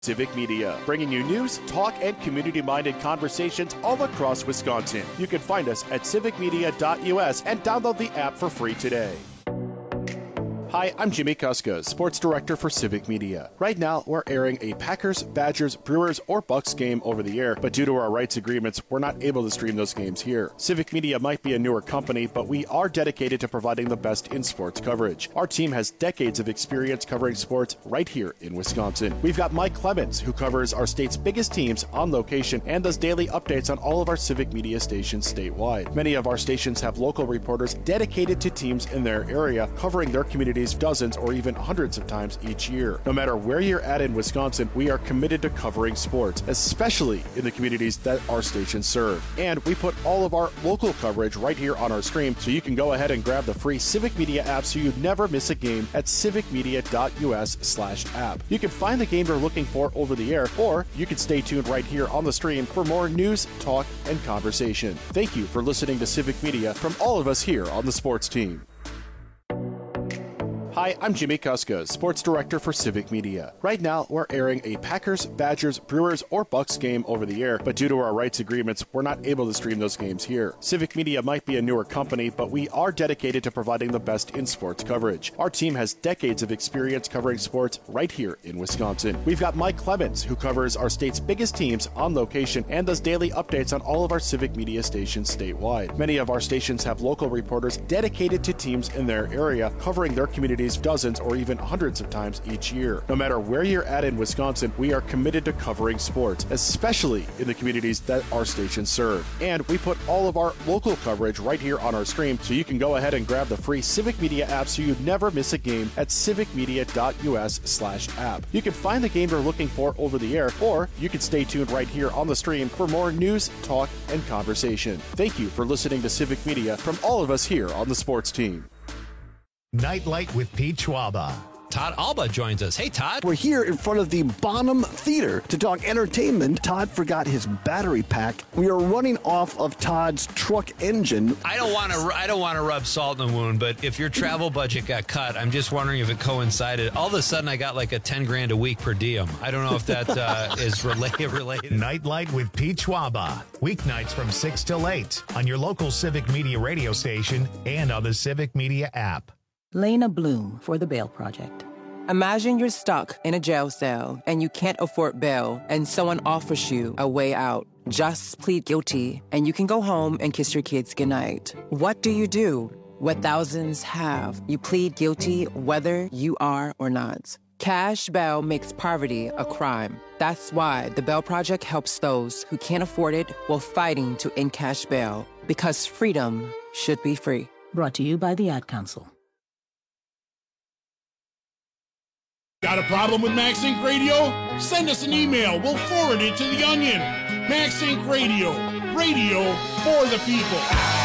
Civic Media, bringing you news, talk, and community-minded conversations all across Wisconsin. You can find us at civicmedia.us and download the app for free today. Hi, I'm Jimmy Kuska, Sports Director for Civic Media. Right now, we're airing a Packers, Badgers, Brewers, or Bucks game over the air, but due to our rights agreements, we're not able to stream those games here. Civic Media might be a newer company, but we are dedicated to providing the best in sports coverage. Our team has decades of experience covering sports right here in Wisconsin. We've got Mike Clemens, who covers our state's biggest teams on location and does daily updates on all of our Civic Media stations statewide. Many of our stations have local reporters dedicated to teams in their area, covering their communities dozens or even hundreds of times each year. No matter where you're at in Wisconsin, we are committed to covering sports, especially in the communities that our stations serve. And we put all of our local coverage right here on our stream, so you can go ahead and grab the free Civic Media app so you never miss a game at civicmedia.us/app. You can find the game you're looking for over the air, or you can stay tuned right here on the stream for more news, talk, and conversation. Thank you for listening to Civic Media from all of us here on the sports team. Hi, I'm Jimmy Kuska, Sports Director for Civic Media. Right now, we're airing a Packers, Badgers, Brewers, or Bucks game over the air, but due to our rights agreements, we're not able to stream those games here. Civic Media might be a newer company, but we are dedicated to providing the best in sports coverage. Our team has decades of experience covering sports right here in Wisconsin. We've got Mike Clemens, who covers our state's biggest teams on location and does daily updates on all of our Civic Media stations statewide. Many of our stations have local reporters dedicated to teams in their area, covering their communities dozens or even hundreds of times each year. No matter where you're at in Wisconsin, we are committed to covering sports, especially in the communities that our stations serve. And we put all of our local coverage right here on our stream, so you can go ahead and grab the free Civic Media app so you never miss a game at civicmedia.us/app. You can find the game you're looking for over the air, or you can stay tuned right here on the stream for more news, talk, and conversation. Thank you for listening to Civic Media from all of us here on the sports team. Nightlight with Pete Schwaba. Todd Alba joins us. Hey, Todd. We're here in front of the Bonham Theater to talk entertainment. Todd forgot his battery pack. We are running off of Todd's truck engine. I don't want to rub salt in the wound, but if your travel budget got cut, I'm just wondering if it coincided. All of a sudden, I got like a 10 grand a week per diem. I don't know if that is related. Nightlight with Pete Schwaba. Weeknights from 6 till 8 on your local Civic Media radio station and on the Civic Media app. Lena Bloom for the Bail Project. Imagine you're stuck in a jail cell and you can't afford bail and someone offers you a way out. Just plead guilty and you can go home and kiss your kids goodnight. What do? What thousands have. You plead guilty whether you are or not. Cash bail makes poverty a crime. That's why the Bail Project helps those who can't afford it while fighting to end cash bail. Because freedom should be free. Brought to you by the Ad Council. Got a problem with Max Inc. Radio? Send us an email. We'll forward it to the Onion. Max Inc. Radio. Radio for the people.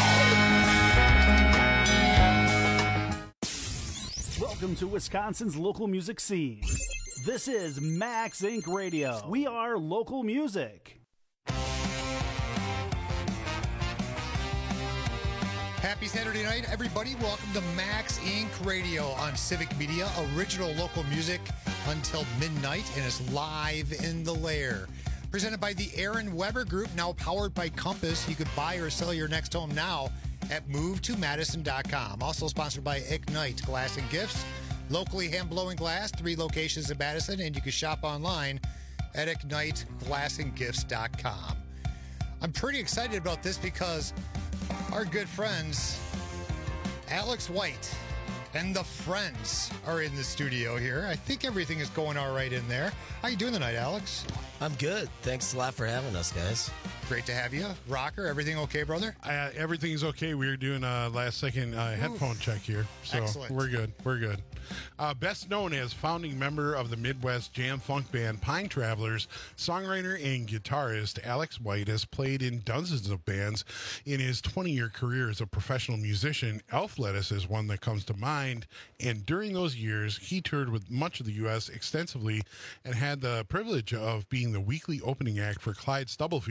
Welcome to Wisconsin's local music scene. This is Max Inc. Radio. We are local music. Happy Saturday night, everybody. Welcome to Max Inc. Radio on Civic Media. Original local music until midnight, and it's live in the lair. Presented by the Aaron Weber Group, now powered by Compass. You could buy or sell your next home now at movetomadison.com. Also sponsored by Ignite Glass and Gifts. Locally hand-blowing glass, 3 locations in Madison, and you can shop online at igniteglassandgifts.com. I'm pretty excited about this because our good friends, Alex White and the Friends, are in the studio here. I think everything is going all right in there. How you doing tonight, Alex? I'm good. Thanks a lot for having us, guys. Great to have you. Rocker, everything okay, brother? Everything's okay. We were doing a last-second headphone check here, so excellent. We're good. We're good. Best known as founding member of the Midwest jam funk band Pine Travelers, songwriter and guitarist Alex White has played in dozens of bands in his 20-year career as a professional musician. Elf Lettuce is one that comes to mind, and during those years, he toured with much of the U.S. extensively and had the privilege of being the weekly opening act for Clyde Stubblefield, the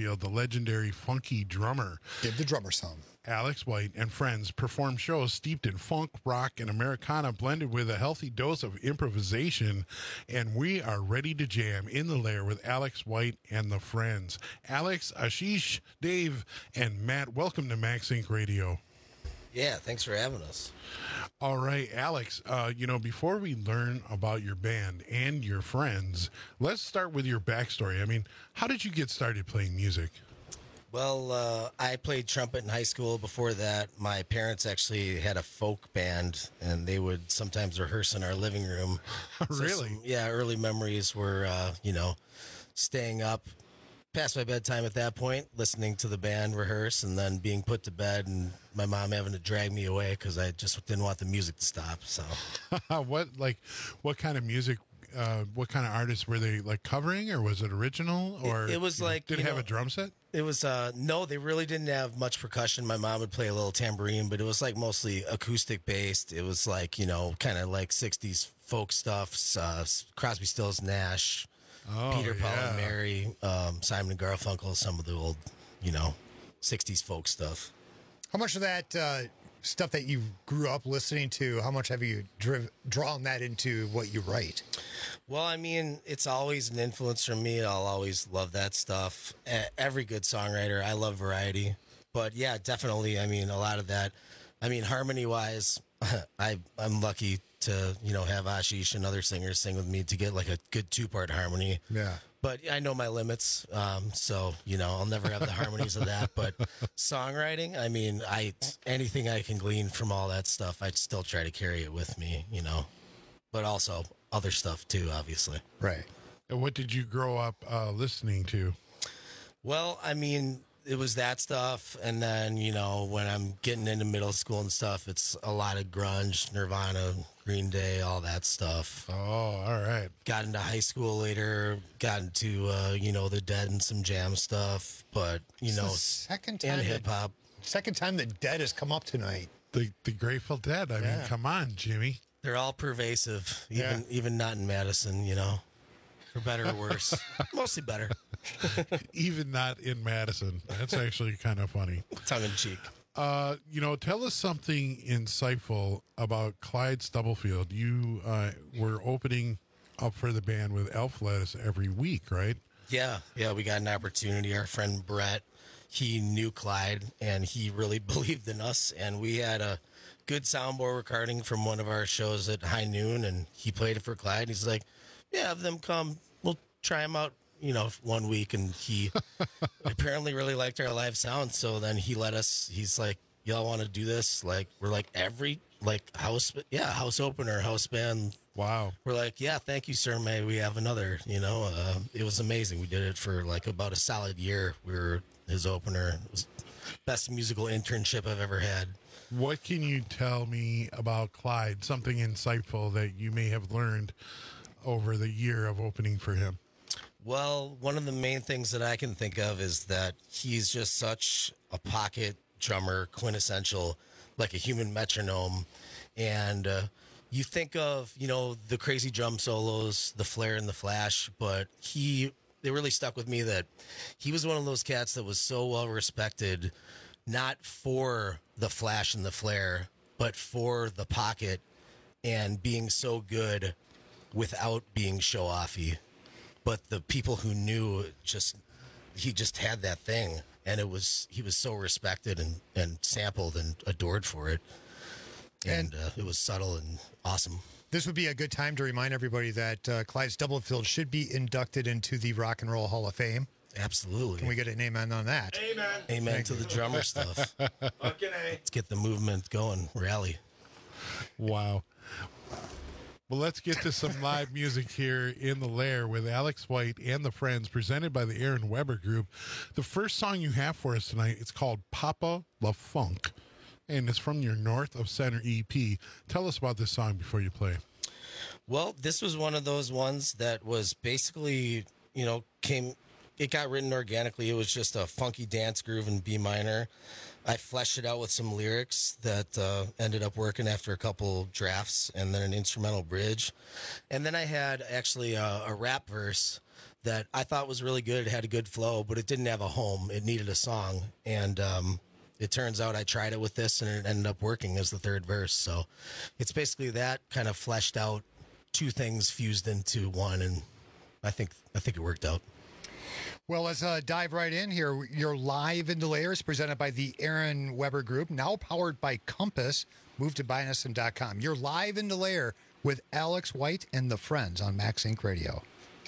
legendary funky drummer. Give the drummer some. Alex White and friends perform shows steeped in funk, rock, and Americana blended with a healthy dose of improvisation. And we are ready to jam in the lair with Alex White and the friends. Alex, Ashish, Dave, and Matt, welcome to Max Inc. Radio. Yeah, thanks for having us. All right, Alex, before we learn about your band and your friends, let's start with your backstory. I mean, how did you get started playing music? Well, I played trumpet in high school. Before that, my parents actually had a folk band, and they would sometimes rehearse in our living room. Really? Early memories were, staying up past my bedtime at that point, listening to the band rehearse, and then being put to bed, and my mom having to drag me away because I just didn't want the music to stop. So, what kind of music? What kind of artists were they like covering, or was it original? Or it was like, did it have a drum set? It was no, they really didn't have much percussion. My mom would play a little tambourine, but it was like mostly acoustic based. It was like, kind of like 60s folk stuff, Crosby, Stills, Nash, Peter, Paul and Mary, Simon and Garfunkel, some of the old, 60s folk stuff. How much of that stuff that you grew up listening to, how much have you drawn that into what you write? Well, I mean, it's always an influence for me. I'll always love that stuff. Every good songwriter, I love variety. But yeah, definitely, I mean, a lot of that. I mean, harmony-wise, I'm lucky to, have Ashish and other singers sing with me to get like a good 2-part harmony. Yeah. But I know my limits, so, I'll never have the harmonies of that. But songwriting, I mean, anything I can glean from all that stuff, I'd still try to carry it with me, But also other stuff, too, obviously. Right. And what did you grow up listening to? Well, I mean, it was that stuff. And then, when I'm getting into middle school and stuff, it's a lot of grunge, Nirvana, Green Day, all that stuff. Oh, all right. Got into high school later, got into, the Dead and some Jam stuff. But, second time and hip hop. Second time the Dead has come up tonight. The Grateful Dead. I mean, come on, Jimmy. They're all pervasive, even not in Madison, for better or worse. Mostly better. Even not in Madison. That's actually kind of funny. Tongue in cheek. Tell us something insightful about Clyde Stubblefield. You were opening up for the band with Elf Lettuce every week, right? Yeah, we got an opportunity. Our friend Brett, he knew Clyde, and he really believed in us, and we had a good soundboard recording from one of our shows at High Noon, and he played it for Clyde. He's like, yeah, have them come. We'll try them out, 1 week. And he apparently really liked our live sound. So then he let us, he's like, y'all want to do this? Like, we're like every, house opener, house band. Wow. We're like, yeah, thank you, sir. May we have another, it was amazing. We did it for about a solid year. We were his opener. It was best musical internship I've ever had. What can you tell me about Clyde? Something insightful that you may have learned over the year of opening for him? Well, one of the main things that I can think of is that he's just such a pocket drummer, quintessential, like a human metronome. And you think of, the crazy drum solos, the flare and the flash, but they really stuck with me that he was one of those cats that was so well respected, not for the flash and the flare, but for the pocket and being so good without being show-offy. But the people who knew, he just had that thing, and he was so respected and sampled and adored for it. And it was subtle and awesome. This would be a good time to remind everybody that Clyde Stubblefield should be inducted into the Rock and Roll Hall of Fame. Absolutely. Can we get an amen on that? Amen to the drummer stuff. Let's get the movement going. Rally. Wow. Well, let's get to some live music here in the lair with Alex White and the friends, presented by the Aaron Weber Group. The first song you have for us tonight, it's called Papa La Funk, and it's from your North of Center EP. Tell us about this song before you play. Well, this was one of those ones that was basically, it got written organically. It was just a funky dance groove in B minor. I fleshed it out with some lyrics that ended up working after a couple drafts, and then an instrumental bridge. And then I had actually a rap verse that I thought was really good. It had a good flow, but it didn't have a home. It needed a song. And it turns out I tried it with this, and it ended up working as the third verse. So it's basically that kind of fleshed out, two things fused into one, and I think it worked out. Well, let's dive right in here. You're live in the layers, presented by the Aaron Weber Group, now powered by Compass. Move to BuyNSM.com. You're live in the layer with Alex White and the Friends on Max Inc. Radio.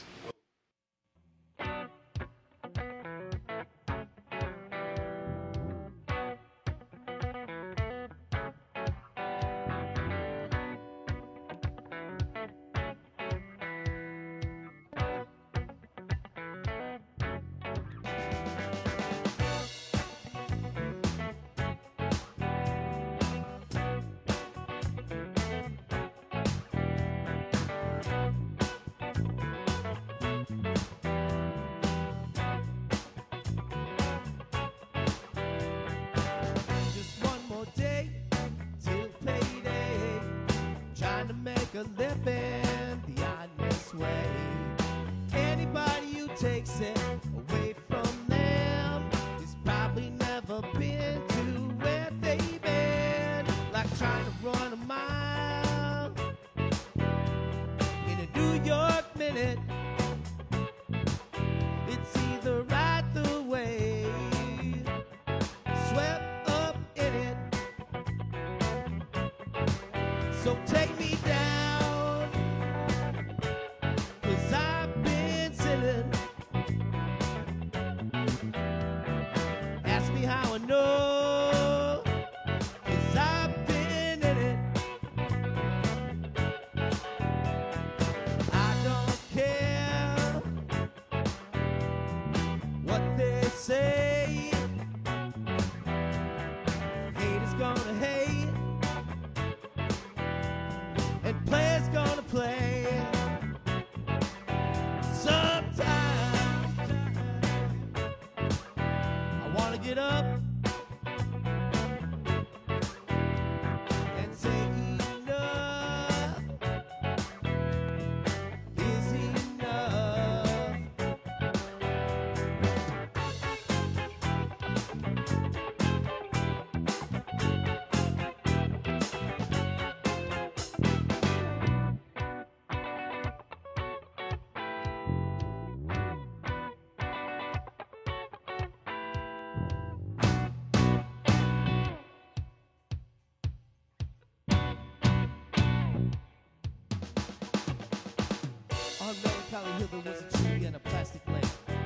Hill, there was a tree and a plastic lake,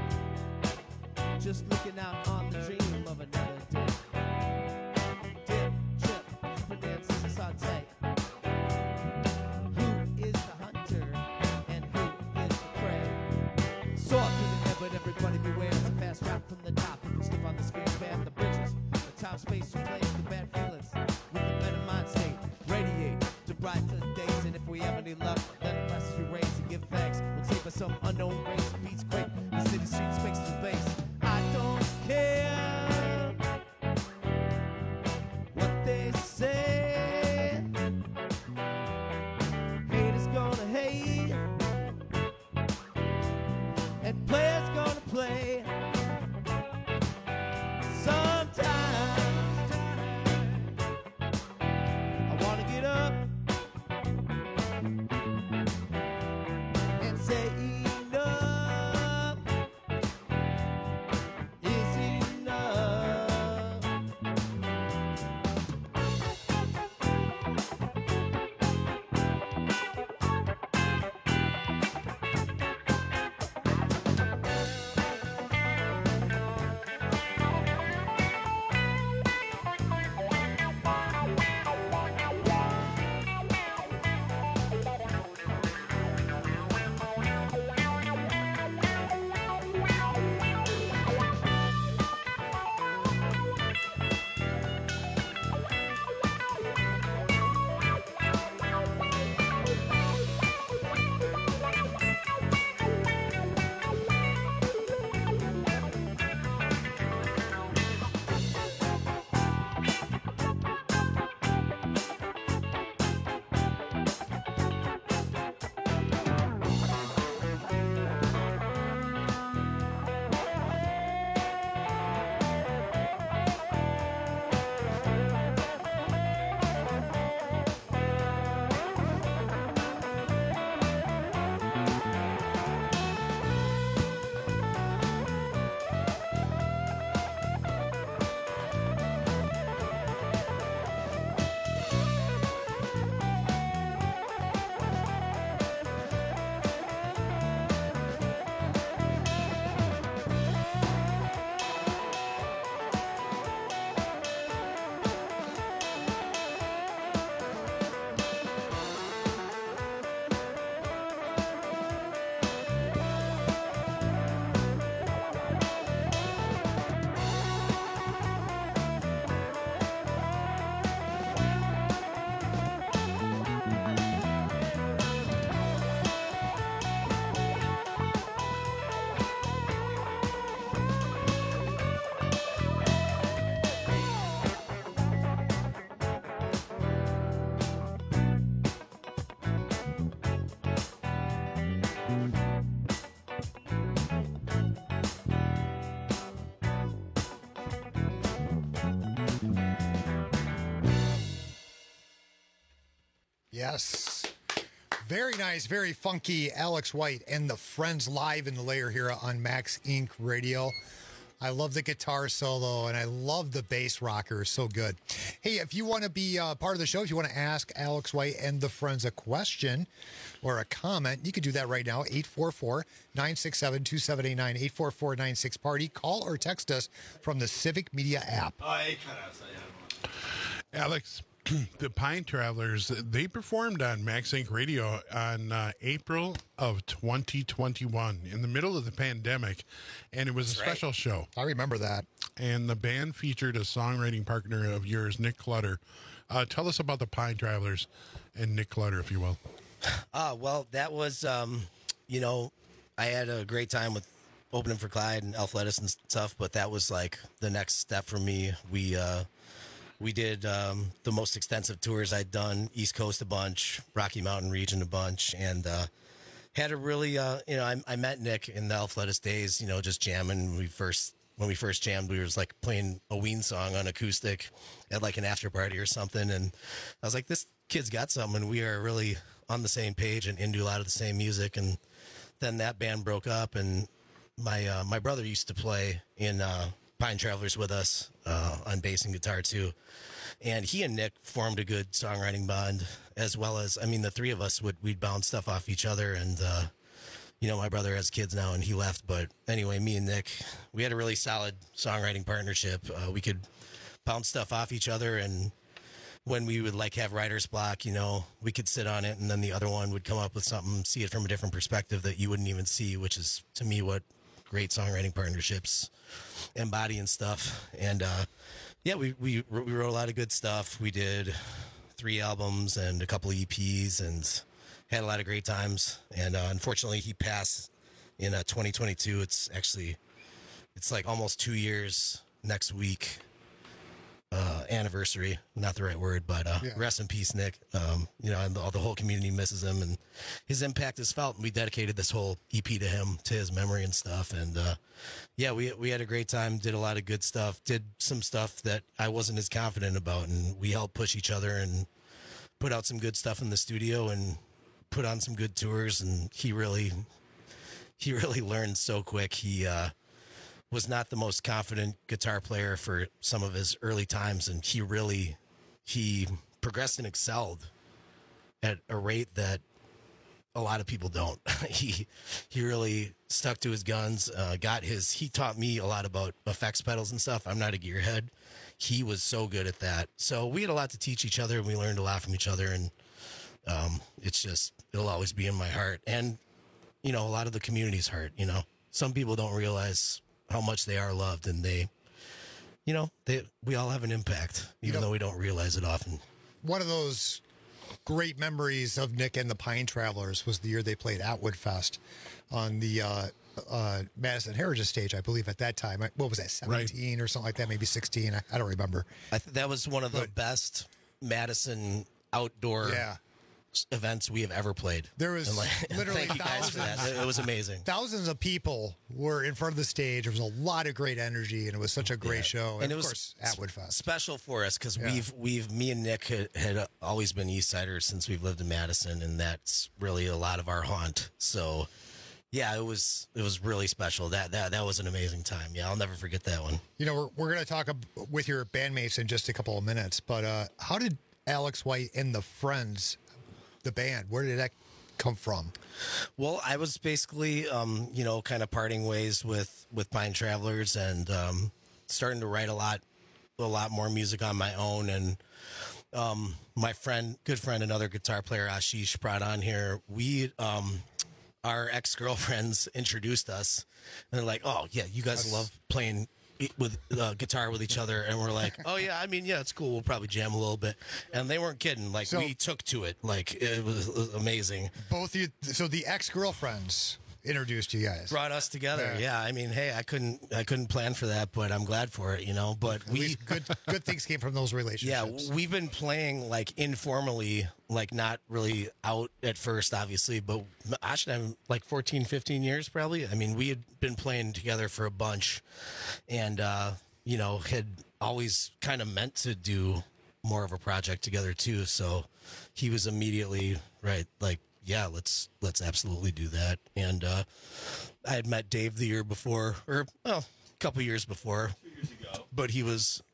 just looking out on the dream of another day. Dip, chip, Fernandez and saute. Who is the hunter and who is the prey? Saw through the air, but everybody beware. It's a fast drop from the top. If you slip on the screen span, the bridges, the time, space, replace the bad feelings with a better mind state. Radiate to brighter days, and if we have any luck, then the glasses we raise and give thanks. We'll take us some unknown race, beats quick. The city streets makes the base. I don't care what they say. Haters gonna hate, and players gonna play. Sometimes I wanna get up and say enough is enough. Yes. Very nice, very funky Alex White and the Friends live in the layer here on Max Inc. Radio. I love the guitar solo, and I love the bass rocker. So good. Hey, if you want to be part of the show, if you want to ask Alex White and the Friends a question or a comment, you can do that right now, 844-967-2789, 844-96-PARTY. Call or text us from the Civic Media app. Alex, the Pine Travelers, they performed on Max Inc. Radio on April of 2021 in the middle of the pandemic, and it was a special show. I remember that. And the band featured a songwriting partner of yours, Nick Clutter. Tell us about the Pine Travelers and Nick Clutter, if you will. Well, that was, you know, I had a great time with opening for Clyde and Elf Lettuce and stuff, but that was like the next step for me. We did the most extensive tours I'd done, East Coast a bunch, Rocky Mountain region a bunch, and had a really, you know, I met Nick in the Elf Lettuce days, you know, just jamming. When we first jammed, we was like playing a Ween song on acoustic at like an after party or something, and I was like, this kid's got something, and we are really on the same page and into a lot of the same music. And then that band broke up, and my brother used to play in Pine Travelers with us on bass and guitar too, and he and Nick formed a good songwriting bond, as well as, I mean, the three of us we'd bounce stuff off each other. And you know, my brother has kids now and he left, but anyway, me and Nick, we had a really solid songwriting partnership. We could bounce stuff off each other, and when we would like have writer's block, you know, we could sit on it, and then the other one would come up with something, see it from a different perspective that you wouldn't even see, which is to me what great songwriting partnerships embody and stuff. And yeah, we wrote a lot of good stuff. We did 3 albums and a couple of EPs and had a lot of great times. And unfortunately, he passed in 2022. It's like almost 2 years next week. Anniversary, not the right word, but rest in peace, Nick. You know, and the whole community misses him, and his impact is felt. And we dedicated this whole EP to him, to his memory and stuff. And yeah, we had a great time, did a lot of good stuff, did some stuff that I wasn't as confident about, and we helped push each other and put out some good stuff in the studio and put on some good tours. And he really learned so quick. He was not the most confident guitar player for some of his early times, and he progressed and excelled at a rate that a lot of people don't. He really stuck to his guns, he taught me a lot about effects pedals and stuff. I'm not a gearhead. He was so good at that. So we had a lot to teach each other, and we learned a lot from each other, and it'll always be in my heart. And, you know, a lot of the community's heart, you know. Some people don't realize how much they are loved, and we all have an impact, even though we don't realize it often. One of those great memories of Nick and the Pine Travelers was the year they played Atwood Fest on the Madison Heritage stage, I believe, at that time. What was that, 17 or something like that, maybe 16? I don't remember. That was one of the best Madison outdoor events we have ever played. There was literally thank you guys for that. It was amazing. Thousands of people were in front of the stage. There was a lot of great energy, and it was such a great show. And it was, of course, Atwood Fest. Special for us because me and Nick had always been East Siders since we've lived in Madison, and that's really a lot of our haunt. So yeah, it was really special. That was an amazing time. Yeah, I'll never forget that one. You know, we're going to talk with your bandmates in just a couple of minutes, but how did Alex White and the Friends, the band, where did that come from? Well, I was basically, you know, kind of parting ways with Pine Travelers and starting to write a lot more music on my own. And my good friend, another guitar player, Ashish, brought on here. Our ex-girlfriends introduced us, and they're like, "Oh yeah, you guys love playing with guitar with each other," and we're like, "Oh yeah, I mean, yeah, it's cool. We'll probably jam a little bit." And they weren't kidding. Like, we took to it. Like, it was amazing. So the ex-girlfriends introduced you guys, brought us together. Yeah, I mean, hey, I couldn't plan for that, but I'm glad for it, you know. But good things came from those relationships. Yeah, we've been playing like informally, like not really out at first, obviously, but Ash and I'm like 14, 15 years probably. I mean, we had been playing together for a bunch, and you know, had always kind of meant to do more of a project together too. So he was immediately right, like, yeah, let's absolutely do that. And I had met Dave the year before, or well, a couple years before, 2 years ago. but he was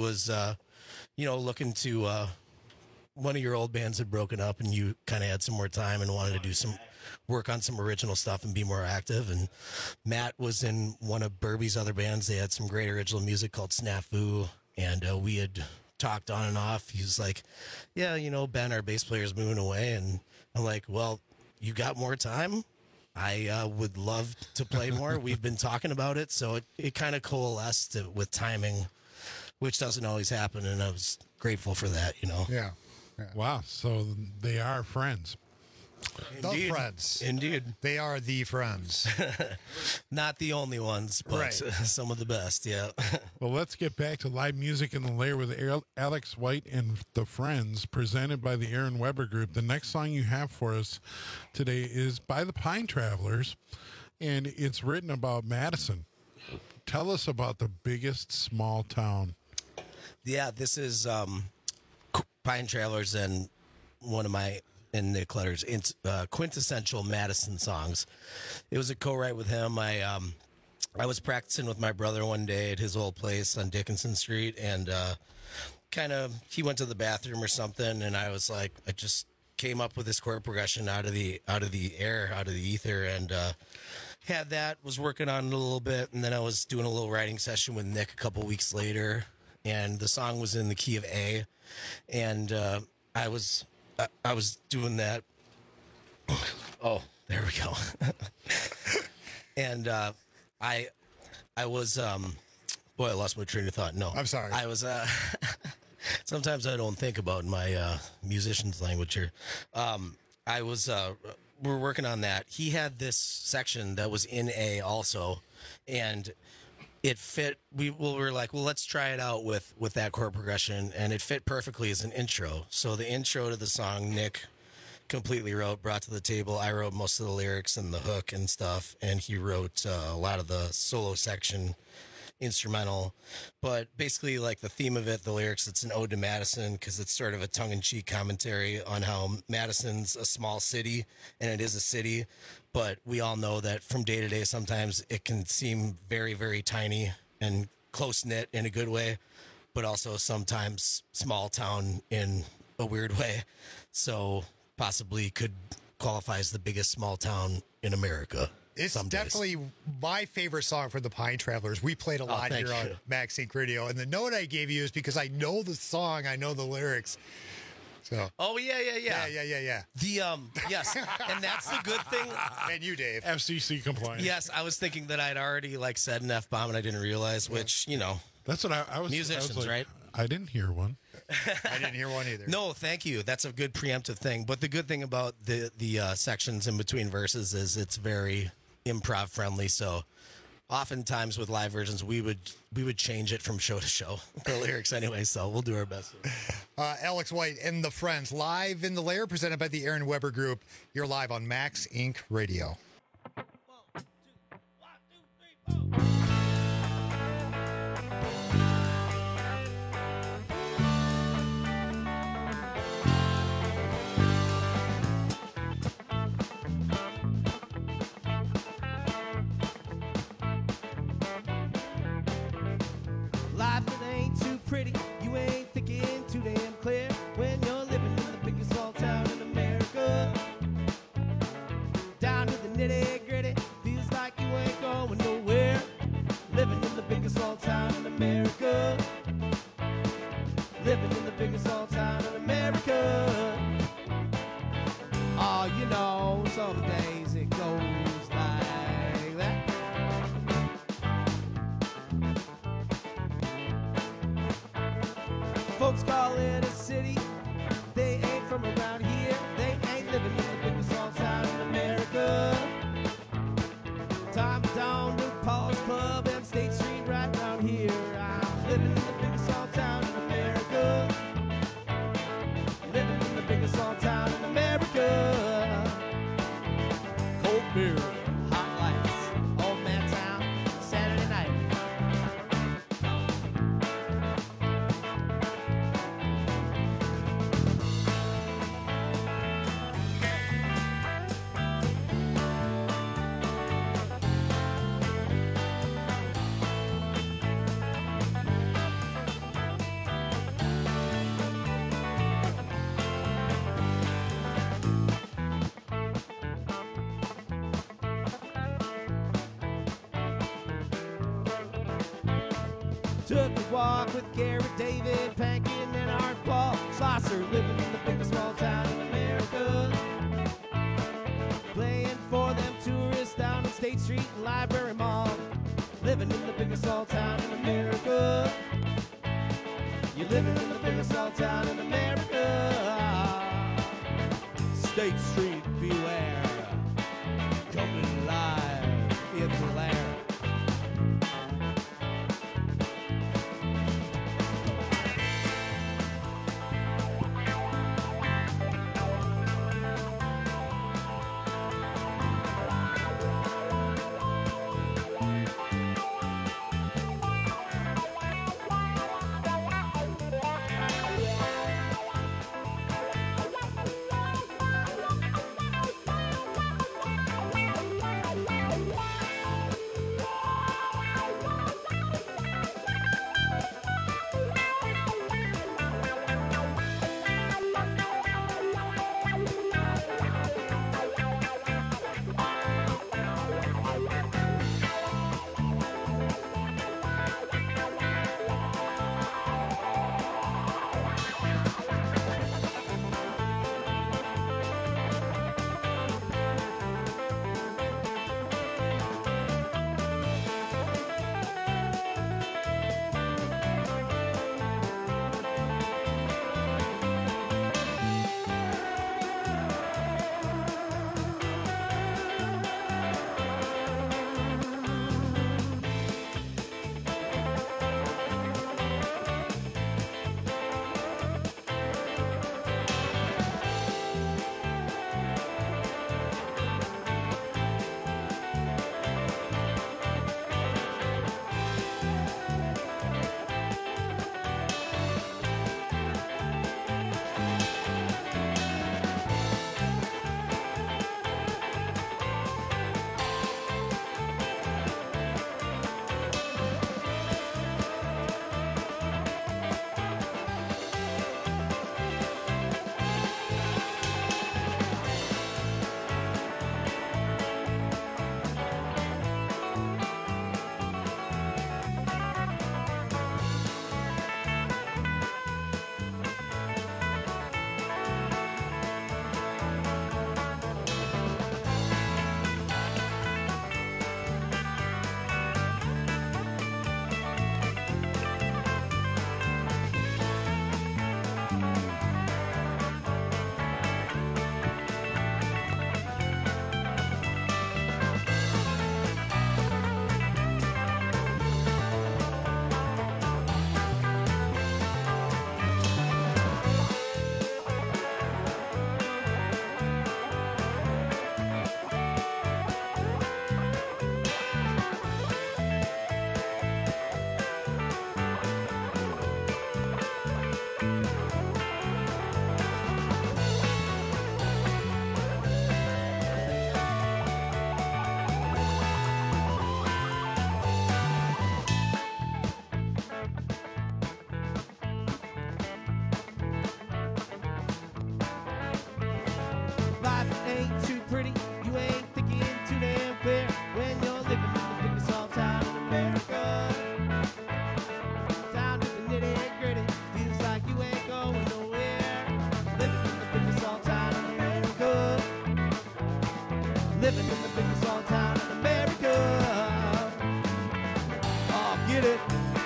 looking to. One of your old bands had broken up, and you kind of had some more time and wanted to do some work on some original stuff and be more active. And Matt was in one of Burby's other bands. They had some great original music called Snafu, and we had talked on and off. He was like, yeah, Ben, our bass player, is moving away. And I'm like, well, you got more time? I would love to play more. We've been talking about it. So it kind of coalesced with timing, which doesn't always happen. And I was grateful for that, Yeah. Wow. So they are friends. The friends. Indeed. They are the friends. Not the only ones, but Right. some of the best, yeah. Well, let's get back to live music in the lair with Alex White and the Friends, presented by the Aaron Weber Group. The next song you have for us today is by the Pine Travelers, and it's written about Madison. Tell us about the biggest small town. Yeah, this is Pine Travelers and one of my and Nick Clutter's quintessential Madison songs. It was a co-write with him. I was practicing with my brother one day at his old place on Dickinson Street, and he went to the bathroom or something, and I was like, I just came up with this chord progression out of the air, out of the ether, and had that, was working on it a little bit, and then I was doing a little writing session with Nick a couple weeks later, and the song was in the key of A, and I was doing that. Oh, there we go. And I was boy, I lost my train of thought. No, I'm sorry. I was sometimes I don't think about my musician's language here. We're working on that. He had this section that was in A also, and it fit. We were like, well, let's try it out with that chord progression, and it fit perfectly as an intro. So the intro to the song, Nick completely brought to the table. I wrote most of the lyrics and the hook and stuff, and he wrote a lot of the solo section, instrumental. But basically, like the theme of it, the lyrics, it's an ode to Madison, because it's sort of a tongue-in-cheek commentary on how Madison's a small city, and it is a city. But we all know that from day to day, sometimes it can seem very, very tiny and close-knit in a good way, but also sometimes small town in a weird way. So possibly could qualify as the biggest small town in America. It's definitely my favorite song for the Pine Travelers. We played a lot here on Max Inc. Radio. And the note I gave you is because I know the song, I know the lyrics. So. Oh, yeah. The yes, and that's the good thing. And you, Dave. FCC compliant. Yes, I was thinking that I'd already said an F-bomb and I didn't realize, which, That's what I was. Musicians, I was like, right? I didn't hear one. I didn't hear one either. No, thank you. That's a good preemptive thing. But the good thing about the sections in between verses is it's very improv friendly. So oftentimes with live versions, we would change it from show to show, the lyrics anyway. So we'll do our best. Alex White and the Friends, live in the lair, presented by the Aaron Weber Group. You're live on Max Inc. Radio. Life, it ain't too pretty. You ain't thinking too damn clear when you're living in the biggest small town in America. Down to the nitty gritty, feels like you ain't going nowhere. Living in the biggest small town in America. Living in the biggest small town in America. Oh, some days it goes like that. Folks call it a city. They ain't from around here. They ain't living in the biggest small town in America. Time down to Paul's Club and State Street right down here. I'm living in the biggest small town in America. Living in the biggest small town in America. Cold beer, hot lights, old man town, Saturday night. Took a walk with Garrett, David, Pankin, and Art Paul Slosser, living in the biggest small town in America. Playing for them tourists down on State Street and Library Mall. Living in the biggest small town in America. You're living in the biggest small town in America. State Street, beware. Coming live in the lair. living in the biggest small town in America. Oh, get it.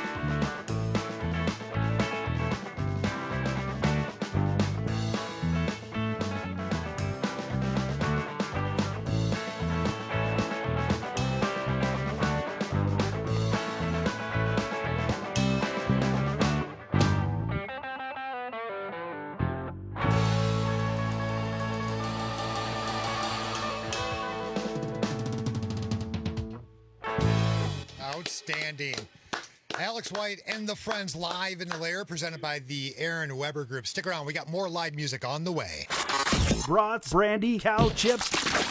Outstanding. Alex White and the Friends live in the lair, presented by the Aaron Weber Group. Stick around. We got more live music on the way. Brats, brandy, cow chips,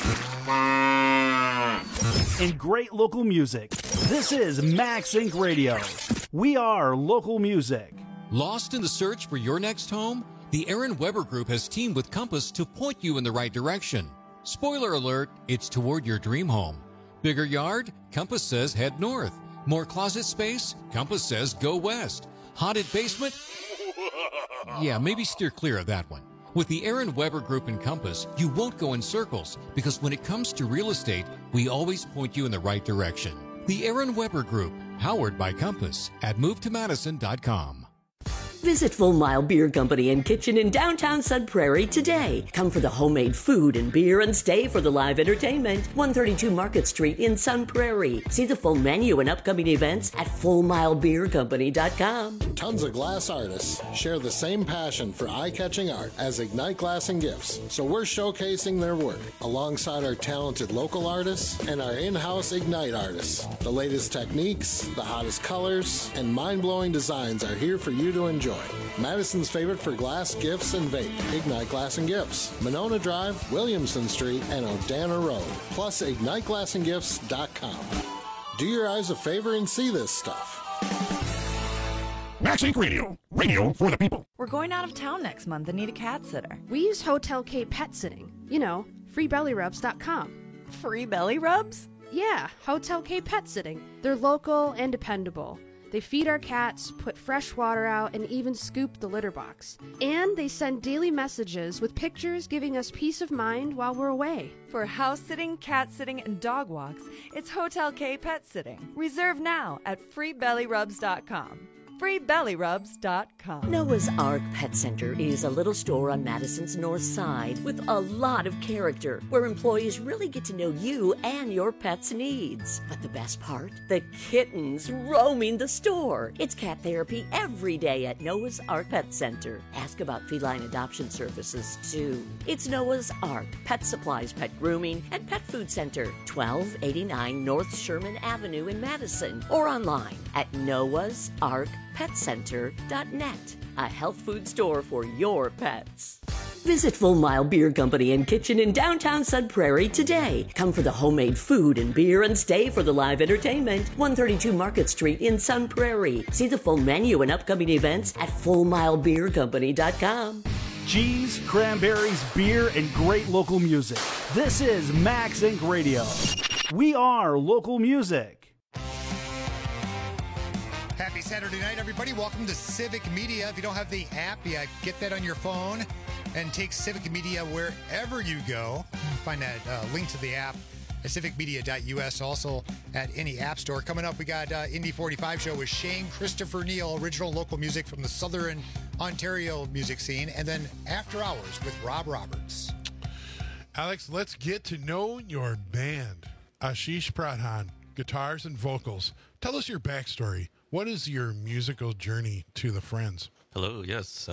and great local music. This is Max Inc. Radio. We are local music. Lost in the search for your next home? The Aaron Weber Group has teamed with Compass to point you in the right direction. Spoiler alert, it's toward your dream home. Bigger yard? Compass says head north. More closet space? Compass says go west. Haunted basement? Yeah, maybe steer clear of that one. With the Aaron Weber Group and Compass, you won't go in circles because when it comes to real estate, we always point you in the right direction. The Aaron Weber Group, powered by Compass at movetomadison.com. Visit Full Mile Beer Company and Kitchen in downtown Sun Prairie today. Come for the homemade food and beer and stay for the live entertainment. 132 Market Street in Sun Prairie. See the full menu and upcoming events at FullMileBeerCompany.com. Tons of glass artists share the same passion for eye-catching art as Ignite Glass and Gifts, so we're showcasing their work alongside our talented local artists and our in-house Ignite artists. The latest techniques, the hottest colors, and mind-blowing designs are here for you to enjoy. Madison's favorite for glass, gifts, and vape. Ignite Glass and Gifts. Monona Drive, Williamson Street, and O'Dana Road. Plus, IgniteGlassandGifts.com. Do your eyes a favor and see this stuff. Max Inc. Radio. Radio for the people. We're going out of town next month and need a cat sitter. We use Hotel K Pet Sitting. You know, freebellyrubs.com. Free belly rubs? Yeah, Hotel K Pet Sitting. They're local and dependable. They feed our cats, put fresh water out, and even scoop the litter box. And they send daily messages with pictures giving us peace of mind while we're away. For house sitting, cat sitting, and dog walks, it's Hotel K Pet Sitting. Reserve now at freebellyrubs.com. freebellyrubs.com. Noah's Ark Pet Center is a little store on Madison's north side with a lot of character where employees really get to know you and your pet's needs. But the best part? The kittens roaming the store. It's cat therapy every day at Noah's Ark Pet Center. Ask about feline adoption services too. It's Noah's Ark Pet Supplies, Pet Grooming, and Pet Food Center, 1289 North Sherman Avenue in Madison, or online at noahsarkpetcenter.net, a health food store for your pets. Visit Full Mile Beer Company and Kitchen in downtown Sun Prairie today. Come for the homemade food and beer and stay for the live entertainment. 132 Market Street in Sun Prairie. See the full menu and upcoming events at FullMileBeerCompany.com. Cheese, cranberries, beer, and great local music. This is Max Inc. Radio. We are local music. Happy Saturday night, everybody. Welcome to Civic Media. If you don't have the app yet, get that on your phone and take Civic Media wherever you go. Find that link to the app at civicmedia.us, also at any app store. Coming up, we got Indy 45 show with Shane Christopher Neal, original local music from the Southern Ontario music scene, and then After Hours with Rob Roberts. Alex, let's get to know your band. Ashish Pradhan, guitars and vocals. Tell us your backstory. What is your musical journey to the Friends? Hello, yes.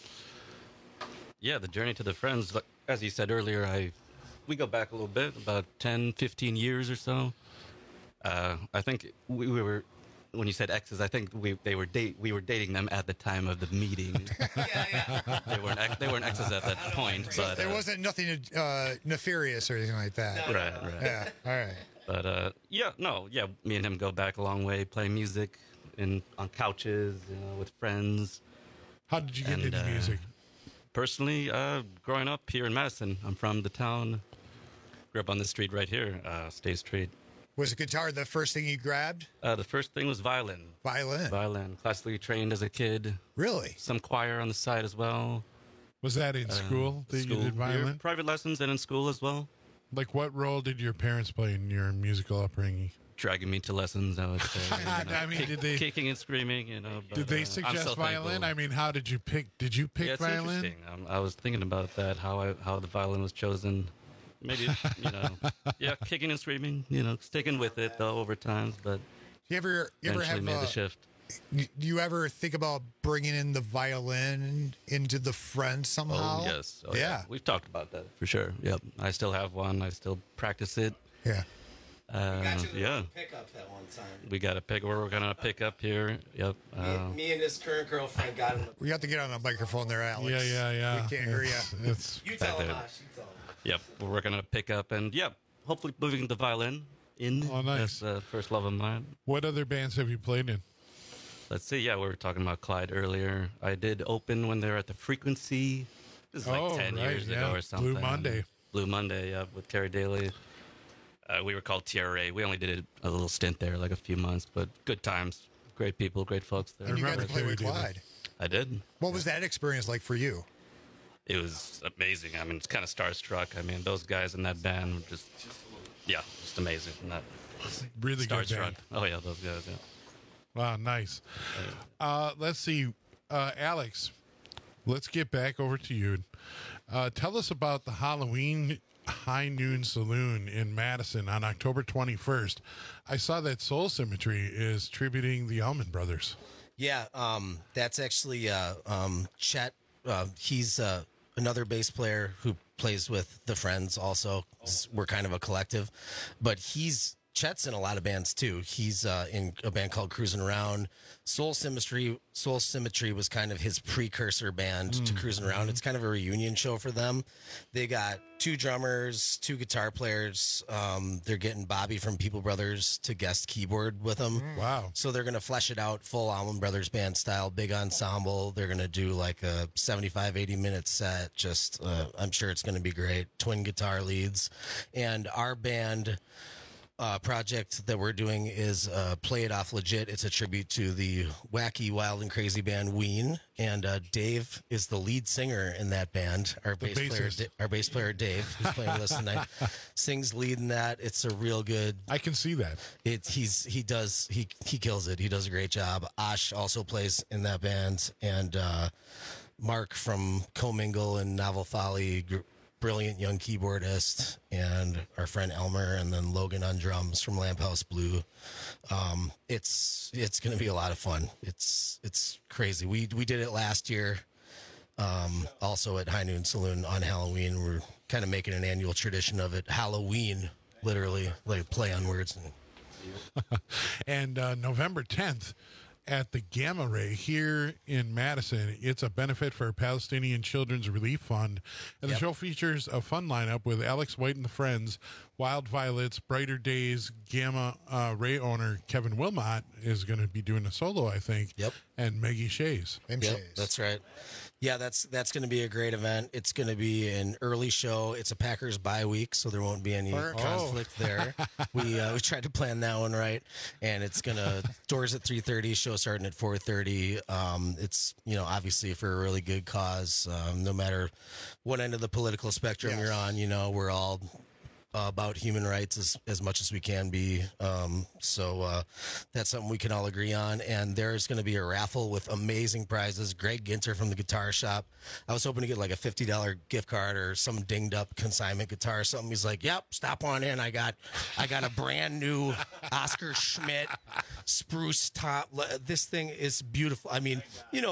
The journey to the Friends, as you said earlier, we go back a little bit, about 10, 15 years or so. I think we were, when you said exes, I think we were dating them at the time of the meeting. They weren't exes at that point. So but, there wasn't nothing nefarious or anything like that. No. Right. Yeah, all right. But, me and him go back a long way, playing music on couches, with friends. How did you get into music? Personally, growing up here in Madison, I'm from the town. Grew up on this street right here, State Street. Was the guitar the first thing you grabbed? The first thing was violin. Violin. Classically trained as a kid. Really? Some choir on the side as well. Was that in school that you did violin? Yeah, private lessons and in school as well. Like, what role did your parents play in your musical upbringing? Dragging me to lessons, I would say. I mean, did they kicking and screaming? But, did they suggest violin? Thankful. I mean, how did you pick? Did you pick violin? Interesting. I was thinking about that. How the violin was chosen. Maybe kicking and screaming. Sticking with it though over time. But you ever have made the shift? Do you ever think about bringing in the violin into the Friends somehow? Oh yes. Yeah. We've talked about that for sure. Yep. I still have one. I still practice it. Yeah. We got you a pickup that one time. We got a pick. We're going to pick up here. Yep. Me and his current girlfriend got him. We have to get on a microphone there, Alex. Yeah. We can't hear you. You tell him, Ash. You tell him. Yep. We're going to pick up and hopefully moving the violin in. Oh, nice. That's first love of mine. What other bands have you played in? Let's see. Yeah, we were talking about Clyde earlier. I did open when they were at the Frequency. This is like 10 years ago or something. Blue Monday. Blue Monday, with Terry Daly. We were called TRA. We only did a little stint there, like a few months, but good times. Great people, great folks there. And you got to play with Clyde. I did. What was that experience like for you? It was amazing. I mean, it's kind of starstruck. I mean, those guys in that band were just amazing. Not really good band. Oh yeah, those guys. Yeah. Wow, nice. Let's see, Alex. Let's get back over to you. Tell us about the Halloween High Noon Saloon in Madison on October 21st. I saw that Soul Symmetry is tributing the Allman Brothers. Yeah, that's actually Chet. He's another bass player who plays with the Friends also. We're kind of a collective. But Chet's in a lot of bands too. He's in a band called Cruising Around. Soul Symmetry was kind of his precursor band to Cruising Around. It's kind of a reunion show for them. They got 2 drummers, 2 guitar players. They're getting Bobby from People Brothers to guest keyboard with them. Wow. So they're going to flesh it out full Allman Brothers band style, big ensemble. They're going to do like a 75, 80-minute set. Just, I'm sure it's going to be great. Twin guitar leads. And our band project that we're doing is Play It Off Legit. It's a tribute to the wacky, wild, and crazy band Ween. And Dave is the lead singer in that band. Our bass player Dave, who's playing with us tonight, sings lead in that. It's a real good. I can see that. He kills it. He does a great job. Ash also plays in that band, and Mark from Commingle and Novel Folly. Brilliant young keyboardist, and our friend Elmer, and then Logan on drums from Lamp House Blue. It's going to be a lot of fun. It's crazy. We did it last year, also at High Noon Saloon on Halloween. We're kind of making an annual tradition of it. Halloween, literally, like play on words. And November 10th. At the Gamma Ray here in Madison. It's a benefit for Palestinian Children's Relief Fund. And the show features a fun lineup with Alex White and the Friends, Wild Violets, Brighter Days, Gamma Ray owner Kevin Wilmot is going to be doing a solo, I think. Yep. And Maggie Shays. That's right. Yeah, that's going to be a great event. It's going to be an early show. It's a Packers bye week, so there won't be any conflict there. We tried to plan that one right, and it's doors at 3:30, show starting at 4:30. It's obviously for a really good cause. No matter what end of the political spectrum you're on, we're all about human rights as much as we can be. So that's something we can all agree on. And there's going to be a raffle with amazing prizes. Greg Ginter from the Guitar Shop. I was hoping to get like a $50 gift card or some dinged up consignment guitar or something. He's like, "Yep, stop on in. I got a brand new Oscar Schmidt spruce top. This thing is beautiful. I mean,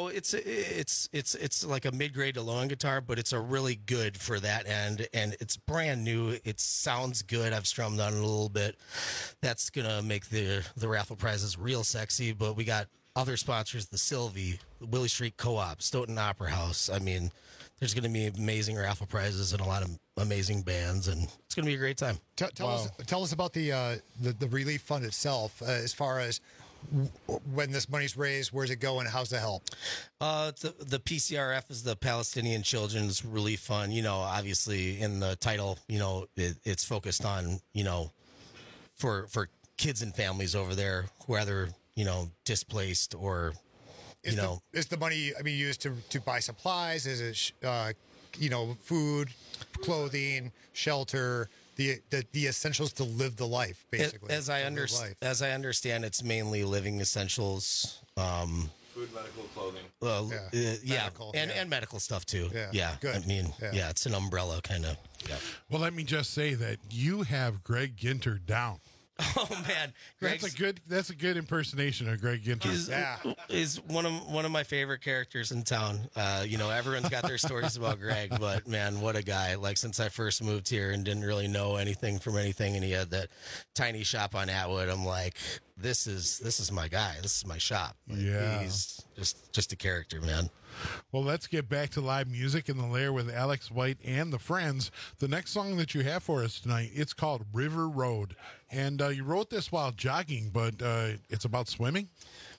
it's like a mid-grade to low-end guitar, but it's a really good for that end, and it's brand new. It sounds good. I've strummed on it a little bit. That's gonna make the raffle prizes real sexy. But we got other sponsors: the Sylvie, the Willie Street Co-op, Stoughton Opera House. I mean, there's going to be amazing raffle prizes and a lot of amazing bands, and it's going to be a great time. Tell us about the relief fund itself, as far as when this money's raised, where's it going? How's the help? The PCRF is the Palestinian Children's Relief Fund. Obviously in the title, it's focused on, for kids and families over there, whether, displaced or, Is the money, used to buy supplies? Is it, food, clothing, shelter, the essentials to live the life, basically? As I understand, it's mainly living essentials. Food, medical, clothing. Medical, and medical stuff too. Yeah, good. It's an umbrella kind of. Yeah. Well, let me just say that you have Greg Ginter down. Oh man, that's a good impersonation of Greg Ginter. Is one of my favorite characters in town. Everyone's got their stories about Greg, but man, what a guy! Like, since I first moved here and didn't really know anything from anything, and he had that tiny shop on Atwood, I'm like, this is my guy. This is my shop. Like, he's just a character, man. Well, let's get back to live music in the Lair with Alex White and the Friends. The next song that you have for us tonight, it's called River Road. And you wrote this while jogging, but it's about swimming?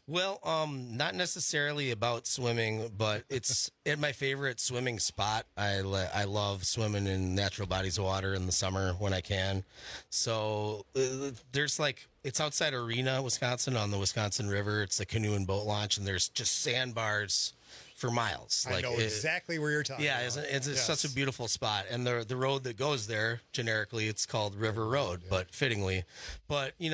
Well, not necessarily about swimming, but it's at my favorite swimming spot. I love swimming in natural bodies of water in the summer when I can. So there's it's outside Arena, Wisconsin, on the Wisconsin River. It's a canoe and boat launch, and there's just sandbars for miles. I know exactly where you're talking about. It's such a beautiful spot. And the road that goes there, generically, it's called River Road, but fittingly. But, when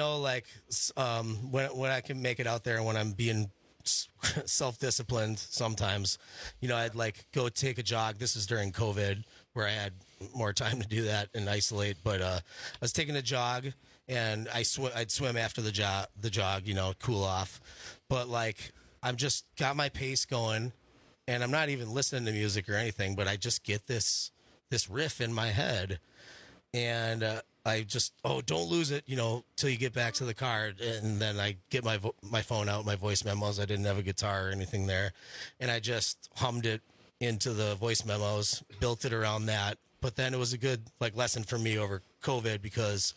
I can make it out there and when I'm being self-disciplined sometimes, I'd go take a jog. This is during COVID where I had more time to do that and isolate. But I was taking a jog and I'd swim after the jog, cool off. But I'm just got my pace going. And I'm not even listening to music or anything, but I just get this riff in my head, and I just don't lose it, till you get back to the car, and then I get my phone out, my voice memos. I didn't have a guitar or anything there, and I just hummed it into the voice memos, built it around that. But then it was a good lesson for me over COVID because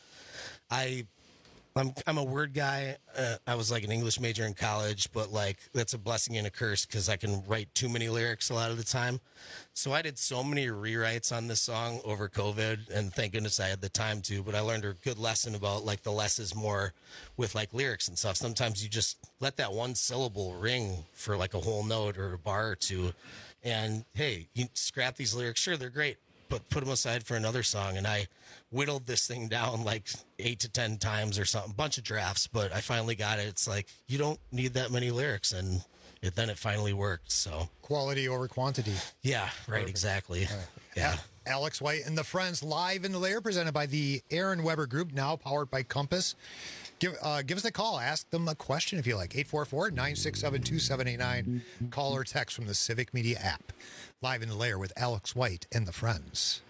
I'm a word guy. I was an English major in college, but that's a blessing and a curse because I can write too many lyrics a lot of the time. So I did so many rewrites on this song over COVID, and thank goodness I had the time to. But I learned a good lesson about the less is more with lyrics and stuff. Sometimes you just let that one syllable ring for a whole note or a bar or two, and hey, you scrap these lyrics. Sure, they're great, but put them aside for another song. And I whittled this thing down 8 to 10 times or something, bunch of drafts, but I finally got it. It's you don't need that many lyrics, and then it finally worked. So quality over quantity. Yeah, right. Perfect. Exactly. Right. Yeah. Alex White and the Friends live in the lair, presented by the Aaron Weber Group, now powered by Compass. Give us a call. Ask them a question if you like. 844-967-2789. Call or text from the Civic Media app. Live in the lair with Alex White and the Friends.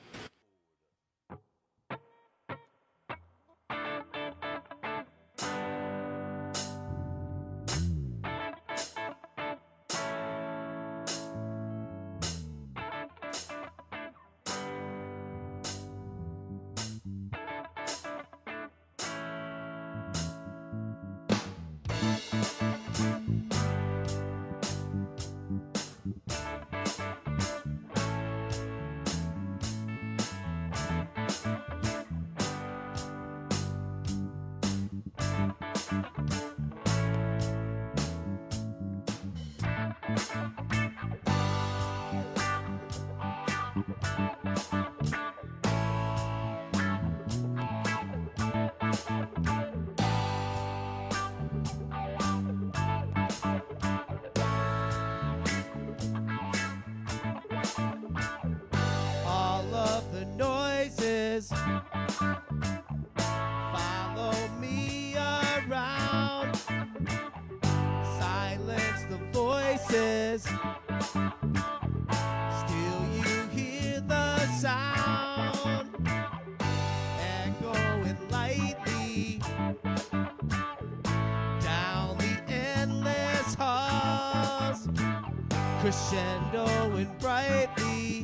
Crescendoing brightly,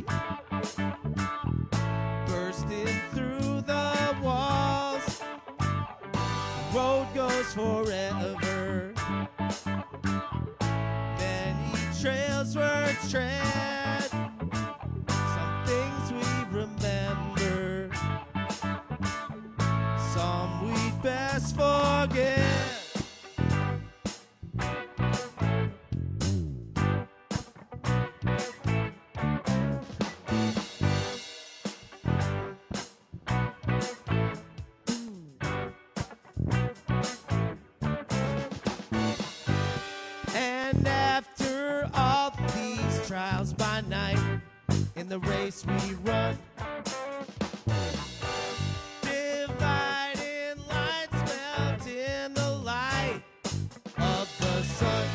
bursting through the walls. Road goes forever. Many trails were tread. Some things we remember, some we'd best forget. In the race we run, dividing lines melt in the light of the sun.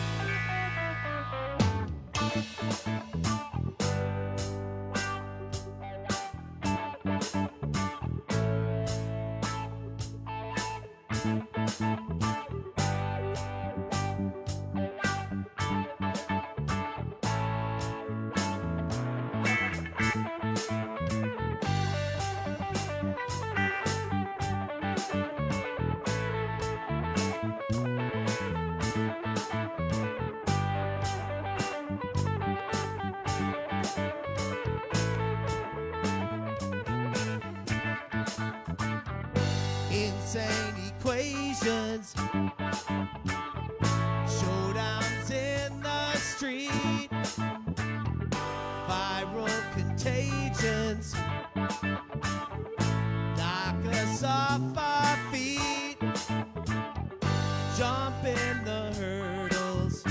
insane equations. Showdowns in the street. Viral contagions. Knock us off our feet. Jumping the hurdles.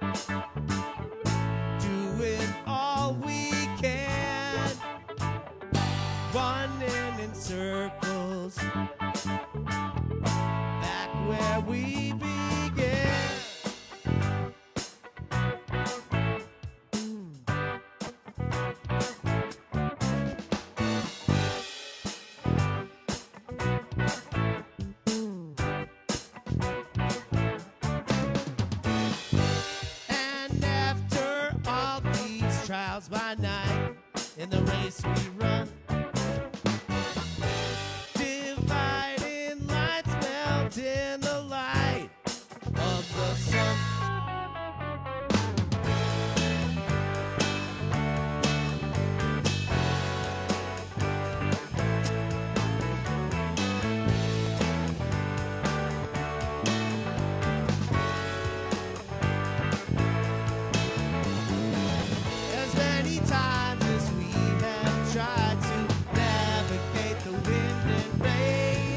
Doing all we can. Running in circles. Back where we began. And after all these trials by night, in the race we run, dividing lights melt in the light of the sun. As many times as we have tried to navigate the wind and rain,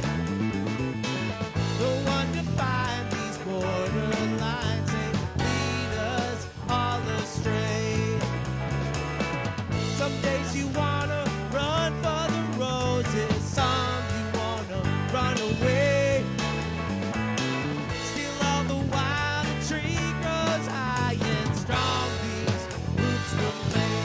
the one to find these borderlines and lead us all astray. Some days you wanna run for the roses, some you wanna run away. Still all the while the tree grows high and strong, these roots remain.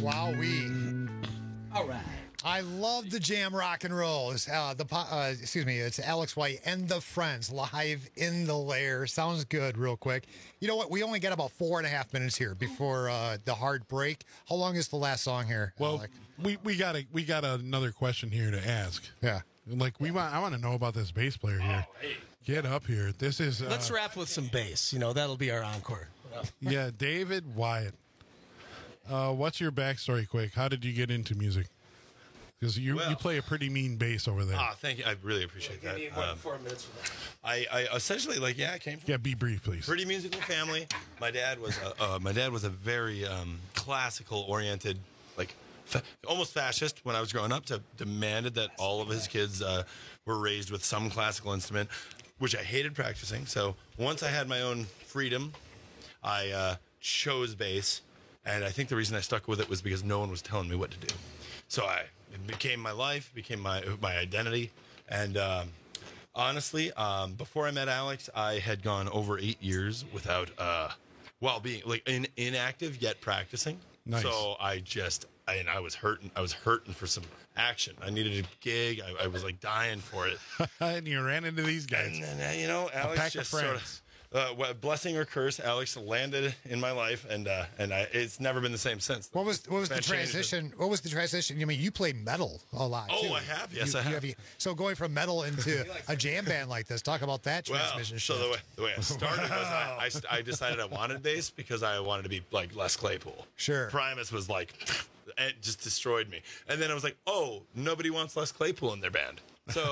Wowee. All right. I love the jam rock and roll. It's, it's Alex White and the Friends live in the lair. Sounds good real quick. You know what? We only got about 4.5 minutes here before the hard break. How long is the last song here, Well, Alec? we got another question here to ask. Yeah. Like I want to know about this bass player here. Get up here. This is Let's wrap with some bass. That'll be our encore. Yeah, David Wyatt. What's your backstory quick? How did you get into music? Because you play a pretty mean bass over there. Thank you. I really appreciate that. Give me 4 minutes for that. I essentially I came from be brief, please. Pretty musical family. My dad was a very classical oriented, almost fascist when I was growing up. Demanded that all of his kids were raised with some classical instrument, which I hated practicing. So once I had my own freedom, I chose bass, and I think the reason I stuck with it was because no one was telling me what to do. So it became my life, became my identity. And honestly, before I met Alex, I had gone over 8 years without, being inactive yet practicing. Nice. So I was hurting. I was hurting for some action. I needed a gig. I was dying for it. And you ran into these guys. And then, Alex just sort of, blessing or curse, Alex landed in my life, and it's never been the same since. What was the transition? What was the transition? I mean, you play metal a lot. Oh, too. I have. Yes, I have. So going from metal into a jam band like this, talk about that transmission shift. So the way I started was I decided I wanted bass because I wanted to be like Les Claypool. Sure. Primus was it just destroyed me. And then I was like, oh, nobody wants Les Claypool in their band. So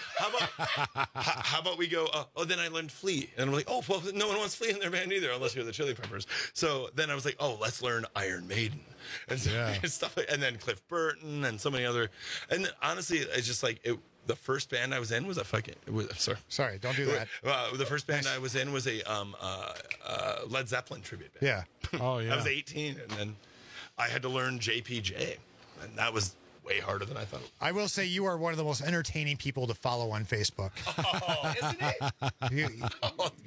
how about we go? Then I learned Flea, and I'm like, oh, well, no one wants Flea in their band either, unless you're the Chili Peppers. So then I was like, oh, let's learn Iron Maiden, and stuff and then Cliff Burton, and so many other. And then, honestly, it's just the first band I was in was sorry, don't do that. The first band I was in was a Led Zeppelin tribute band. Yeah. Oh yeah. I was 18, and then I had to learn JPJ, and that was way harder than I thought. I will say you are one of the most entertaining people to follow on Facebook. Oh, isn't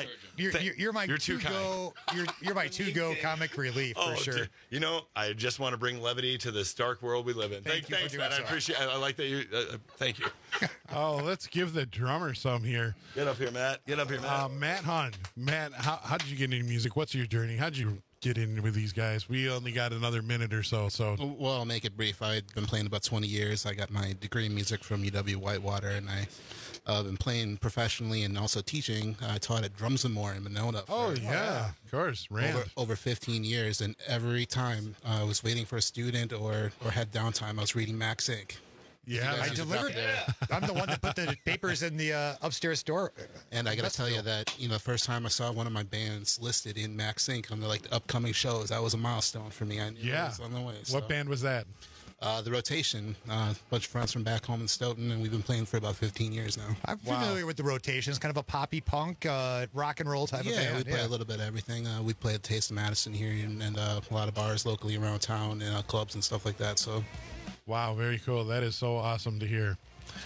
it? You're my to-go. You're my to-go comic relief for sure. I just want to bring levity to this dark world we live in. Thanks, man. I appreciate. I like that you. Thank you. Oh, let's give the drummer some here. Get up here, Matt. Matt Hunt. Matt, how did you get into music? What's your journey? How did you get in with these guys? We only got another minute or so. Well, I'll make it brief. I've been playing about 20 years. I got my degree in music from UW-Whitewater, and I've been playing professionally and also teaching. I taught at Drums and More in Monona. Of course. Over 15 years, and every time I was waiting for a student or had downtime, I was reading Max Inc. Yeah, I delivered. I'm the one that put the papers in the upstairs door. And I got to tell you that the first time I saw one of my bands listed in Max Inc. on the upcoming shows, that was a milestone for me. I knew it was on the way. What band was that? The Rotation. A bunch of friends from back home in Stoughton, and we've been playing for about 15 years now. I'm familiar with the Rotation. It's kind of a poppy punk, rock and roll type of band. Yeah, we play a little bit of everything. We play at Taste of Madison here, and a lot of bars locally around town, and clubs and stuff like that. So. Wow, very cool. That is so awesome to hear.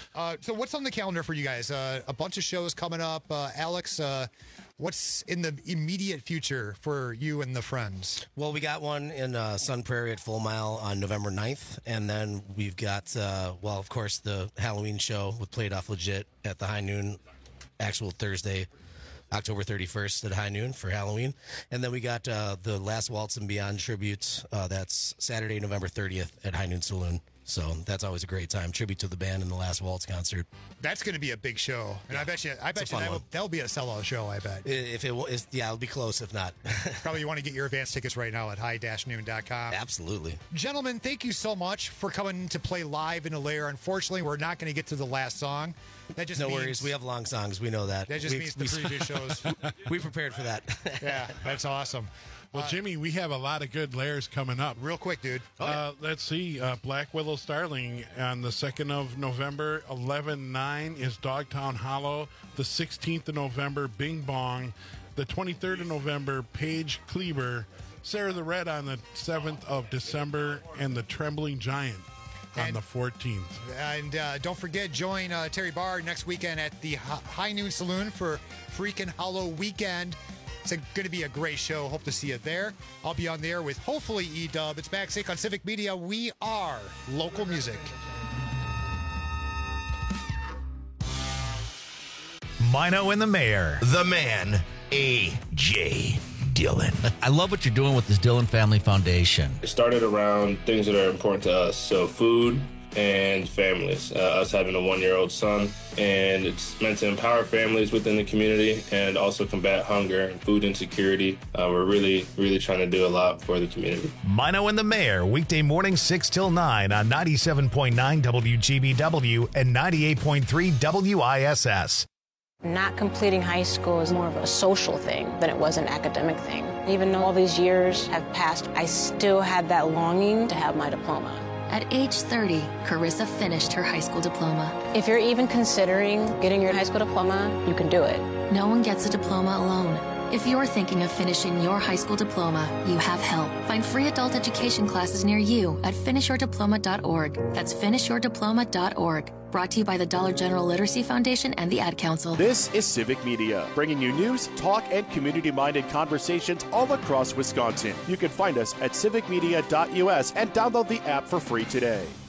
So what's on the calendar for you guys? A bunch of shows coming up. Alex, what's in the immediate future for you and the Friends? Well, we got one in Sun Prairie at Full Mile on November 9th. And then we've got, of course, the Halloween show with Played Off Legit at the High Noon, actual Thursday, October 31st at high noon for Halloween. And then we got the Last Waltz and Beyond tribute. That's Saturday, November 30th at High Noon Saloon. So that's always a great time. Tribute to the band and the Last Waltz concert. That's going to be a big show, and I bet you that'll be a sellout show. I bet it'll be close. If not, probably you want to get your advance tickets right now at high-noon.com. Absolutely, gentlemen. Thank you so much for coming to play live in the lair. Unfortunately, we're not going to get to the last song. That just means, worries. We have long songs. We know that. That just means the previous shows. We prepared for that. Yeah, that's awesome. Well, Jimmy, we have a lot of good lairs coming up. Real quick, dude. Let's see. Black Willow Starling on the 2nd of November, 11/9 is Dogtown Hollow. The 16th of November, Bing Bong. The 23rd of November, Paige Kleber. Sarah the Red on the 7th of December, and the Trembling Giant on the 14th. And don't forget, join Terry Barr next weekend at the High Noon Saloon for Freakin' Hollow Weekend. It's going to be a great show. Hope to see you there. I'll be on there with hopefully E-Dub. It's Max Inc. on Civic Media. We are local music. Mino and the Mayor. The man, A.J. Dillon. I love what you're doing with this Dillon Family Foundation. It started around things that are important to us. So food and families. Us having a 1-year-old son. And it's meant to empower families within the community and also combat hunger and food insecurity. We're really, really trying to do a lot for the community. Mino and the Mayor, weekday mornings 6 till 9 on 97.9 WGBW and 98.3 WISS. Not completing high school is more of a social thing than it was an academic thing. Even though all these years have passed, I still had that longing to have my diploma. At age 30, Carissa finished her high school diploma. If you're even considering getting your high school diploma, you can do it. No one gets a diploma alone. If you're thinking of finishing your high school diploma, you have help. Find free adult education classes near you at finishyourdiploma.org. That's finishyourdiploma.org. Brought to you by the Dollar General Literacy Foundation and the Ad Council. This is Civic Media, bringing you news, talk, and community-minded conversations all across Wisconsin. You can find us at civicmedia.us and download the app for free today.